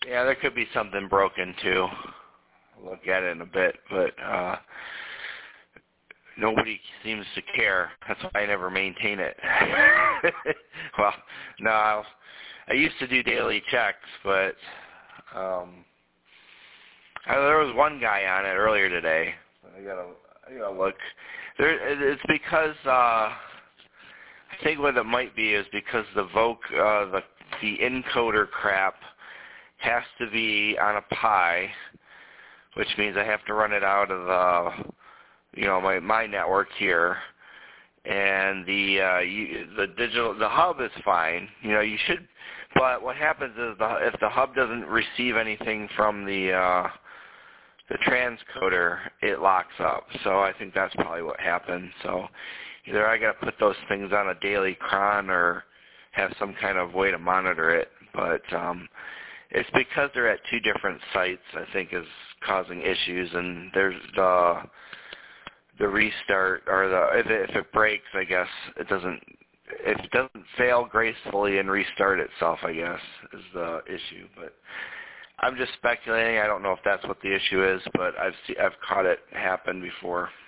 Yeah, there could be something broken too. I'll look at it in a bit, but nobody seems to care. That's why I never maintain it. Well, no, I used to do daily checks, but there was one guy on it earlier today. I gotta look. It's because I think what it might be is because the encoder crap has to be on a Pi, which means I have to run it out of my network here, and the hub is fine. You should, but what happens is if the hub doesn't receive anything from the transcoder, it locks up. So I think that's probably what happened. So either I got to put those things on a daily cron or have some kind of way to monitor it. But it's because they're at two different sites, I think, is causing issues. And there's the restart, or if it breaks, I guess it doesn't fail gracefully and restart itself, I guess, is the issue. But I'm just speculating. I don't know if that's what the issue is, but I've caught it happen before.